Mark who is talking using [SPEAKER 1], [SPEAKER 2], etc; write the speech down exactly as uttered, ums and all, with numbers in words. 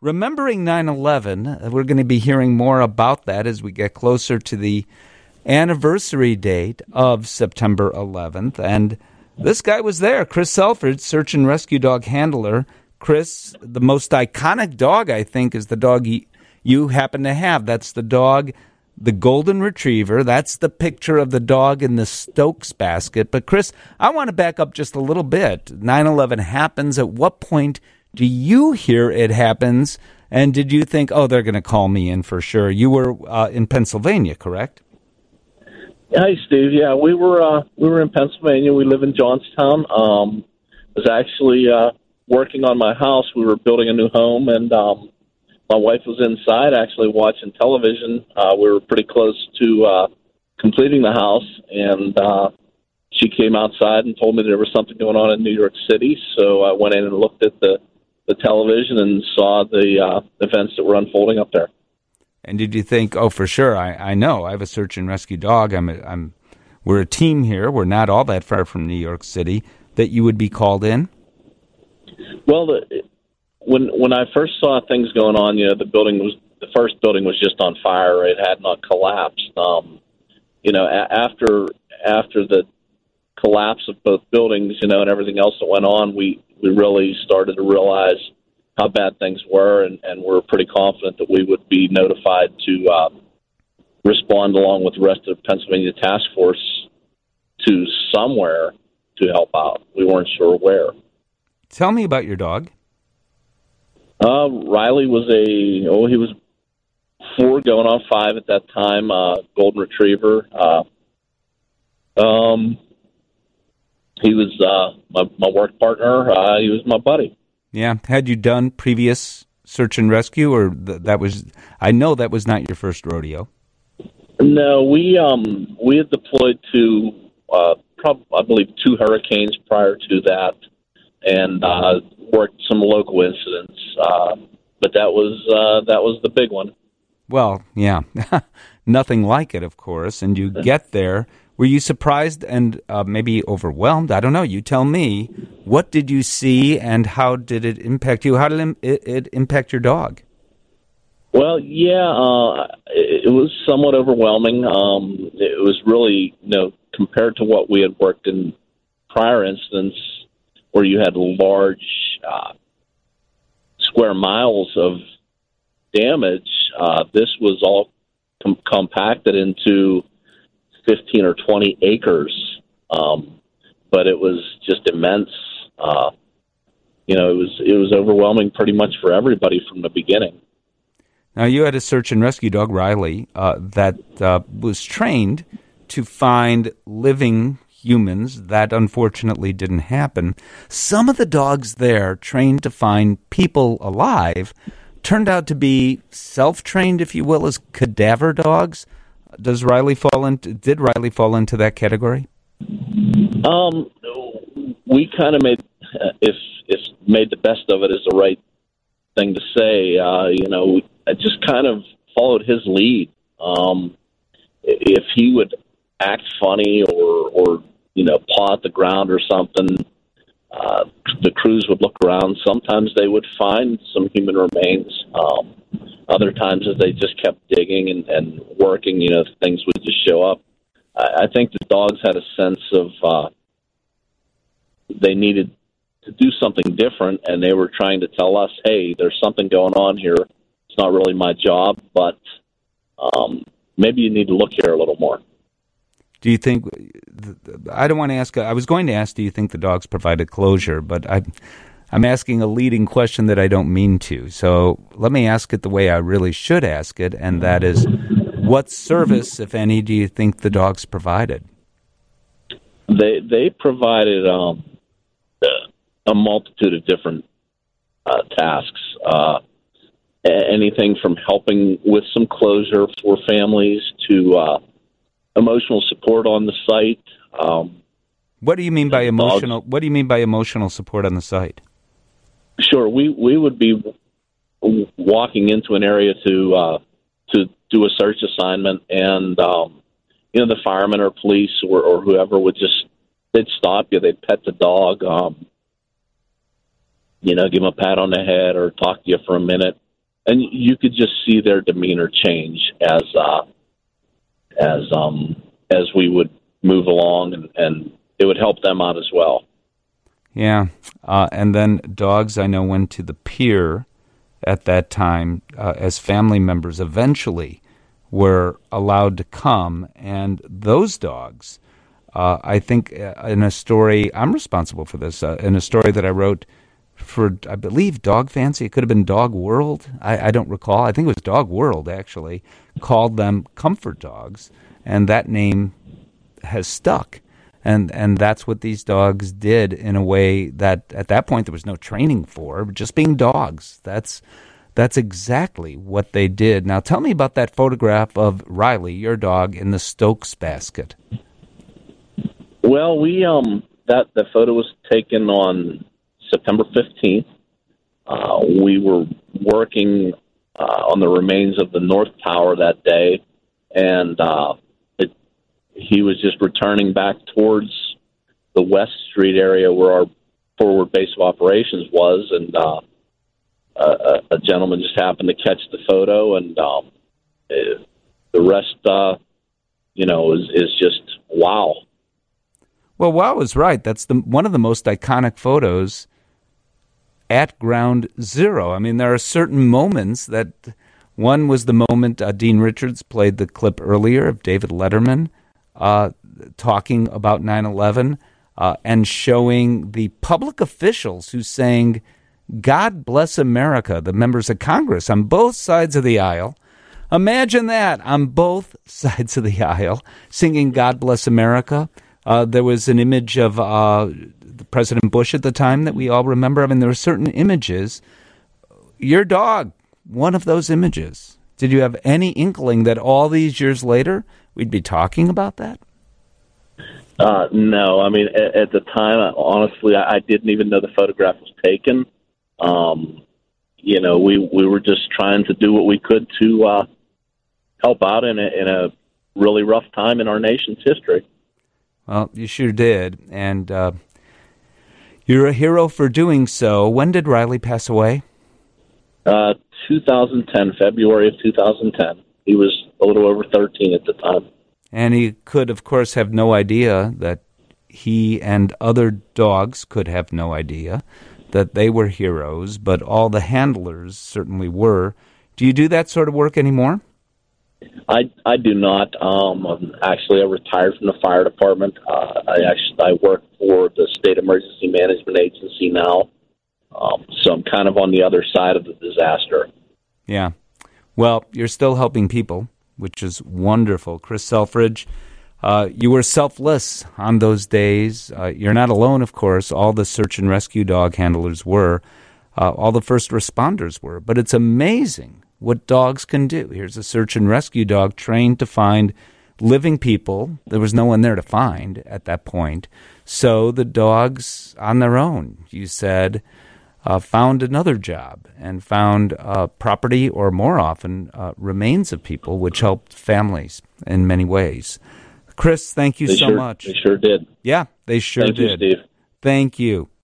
[SPEAKER 1] remembering nine eleven. We're going to be hearing more about that as we get closer to the anniversary date of September eleventh. And this guy was there, Chris Selfridge, search and rescue dog handler. Chris, the most iconic dog, I think, is the dog you, you happen to have. That's the dog, the Golden Retriever. That's the picture of the dog in the Stokes basket. But, Chris, I want to back up just a little bit. nine eleven happens. At what point do you hear it happens? And did you think, oh, they're going to call me in for sure? You were uh, in Pennsylvania, correct?
[SPEAKER 2] Hi, Steve. Yeah, we were uh, we were in Pennsylvania. We live in Johnstown. Um, I was actually uh, working on my house. We were building a new home, and um, my wife was inside actually watching television. Uh, we were pretty close to uh, completing the house, and uh, she came outside and told me there was something going on in New York City. So I went in and looked at the the television and saw the uh, events that were unfolding up there.
[SPEAKER 1] And did you think, oh, for sure, I, I know, I have a search and rescue dog, I'm, a, I'm, we're a team here, we're not all that far from New York City, that you would be called in?
[SPEAKER 2] Well, the, when when I first saw things going on, you know, the building was, the first building was just on fire, it had not collapsed. Um, you know, a- after after the collapse of both buildings, you know, and everything else that went on, we, we really started to realize how bad things were, and, and we're pretty confident that we would be notified to uh, respond along with the rest of the Pennsylvania task force to somewhere to help out. We weren't sure where.
[SPEAKER 1] Tell me about your dog.
[SPEAKER 2] Uh, Riley was a, oh, he was four going on five at that time, uh, Golden Retriever. Uh, um, he was uh, my, my work partner. Uh, he was my buddy.
[SPEAKER 1] Yeah. Had you done previous search and rescue, or th- that was, I know that was not your first rodeo?
[SPEAKER 2] No, we um, we had deployed to, uh, prob- I believe, two hurricanes prior to that, and uh, worked some local incidents. Uh, but that was uh, that was the big one.
[SPEAKER 1] Well, yeah, nothing like it, of course. And you get there. Were you surprised and uh, maybe overwhelmed? I don't know. You tell me. What did you see, and how did it impact you? How did it, it, it impact your dog?
[SPEAKER 2] Well, yeah, uh, it, it was somewhat overwhelming. Um, it was really, you know, compared to what we had worked in prior incidents, where you had large uh, square miles of damage. Uh, this was all com- compacted into fifteen or twenty acres, um, but it was just immense. Uh, you know, it was it was overwhelming pretty much for everybody from the beginning.
[SPEAKER 1] Now, you had a search and rescue dog, Riley, uh, that uh, was trained to find living humans. That unfortunately didn't happen. Some of the dogs there, trained to find people alive, turned out to be self-trained, if you will, as cadaver dogs. Does Riley fall into? Did Riley fall into that category?
[SPEAKER 2] Um, we kind of made, uh, if if made the best of it is the right thing to say. Uh, you know, I just kind of followed his lead. Um, if he would act funny or or you know paw at the ground or something, uh, the crews would look around. Sometimes they would find some human remains. Um, Other times, as they just kept digging and, and working, you know, things would just show up. I, I think the dogs had a sense of uh, they needed to do something different, and they were trying to tell us, hey, there's something going on here. It's not really my job, but um, maybe you need to look here a little more.
[SPEAKER 1] Do you think, I don't want to ask, I was going to ask, do you think the dogs provided closure, but I... I'm asking a leading question that I don't mean to. So let me ask it the way I really should ask it, and that is, what service, if any, do you think the dogs provided?
[SPEAKER 2] They they provided um, a multitude of different uh, tasks. Uh, anything from helping with some closure for families to uh, emotional support on the site. Um,
[SPEAKER 1] what do you mean by emotional? Dogs. What do you mean by emotional support on the site?
[SPEAKER 2] Sure, we, we would be walking into an area to uh, to do a search assignment, and um, you know the firemen or police or, or whoever would just they'd stop you, they'd pet the dog, um, you know, give them a pat on the head or talk to you for a minute. and you could just see their demeanor change as uh, as um, as we would move along, and, and it would help them out as well.
[SPEAKER 1] Yeah, uh, and then dogs I know went to the pier at that time uh, as family members eventually were allowed to come, and those dogs, uh, I think uh, in a story, I'm responsible for this, uh, in a story that I wrote for, I believe, Dog Fancy, it could have been Dog World, I, I don't recall, I think it was Dog World actually, called them comfort dogs, and that name has stuck. And and that's what these dogs did in a way that at that point there was no training for, just being dogs. That's that's exactly what they did. Now tell me about that photograph of Riley, your dog, in the Stokes basket.
[SPEAKER 2] Well, we um that the photo was taken on September fifteenth. Uh, we were working uh, on the remains of the North Tower that day, and uh, it, he was just returning back towards the West Street area where our forward base of operations was, and uh, a, a gentleman just happened to catch the photo, and um, it, the rest, uh, you know, is, is just wow.
[SPEAKER 1] Well, wow is right. That's the one of the most iconic photos at Ground Zero. I mean, there are certain moments that one was the moment uh, Dean Richards played the clip earlier of David Letterman uh, talking about nine eleven uh, and showing the public officials who sang "God Bless America," the members of Congress on both sides of the aisle. Imagine that, on both sides of the aisle, singing "God Bless America." Uh, there was an image of uh, President Bush at the time that we all remember. I mean, there were certain images. Your dog, one of those images. Did you have any inkling that all these years later we'd be talking about that?
[SPEAKER 2] Uh, no. I mean, at, at the time, honestly, I, I didn't even know the photograph was taken. Um, you know, we, we were just trying to do what we could to uh, help out in a, in a really rough time in our nation's history.
[SPEAKER 1] Well, you sure did, and uh, you're a hero for doing so. When did Riley pass away?
[SPEAKER 2] Uh, two thousand ten, February of two thousand ten. He was a little over thirteen at the time.
[SPEAKER 1] And he could, of course, have no idea that he and other dogs could have no idea that they were heroes, but all the handlers certainly were. Do you do that sort of work anymore?
[SPEAKER 2] I, I do not. Um, I'm actually, I retired from the fire department. Uh, I actually I work for the State Emergency Management Agency now, um, so I'm kind of on the other side of the disaster.
[SPEAKER 1] Yeah. Well, you're still helping people, which is wonderful. Chris Selfridge, uh, you were selfless on those days. Uh, you're not alone, of course. All the search and rescue dog handlers were. Uh, all the first responders were. But it's amazing what dogs can do. Here's a search and rescue dog trained to find living people. There was no one there to find at that point. So the dogs, on their own, you said, uh, found another job and found uh, property, or more often, uh, remains of people, which helped families in many ways. Chris, thank you
[SPEAKER 2] they
[SPEAKER 1] so
[SPEAKER 2] sure,
[SPEAKER 1] much.
[SPEAKER 2] They sure did.
[SPEAKER 1] Yeah, they sure
[SPEAKER 2] thank
[SPEAKER 1] did.
[SPEAKER 2] Thank you, Steve.
[SPEAKER 1] Thank you.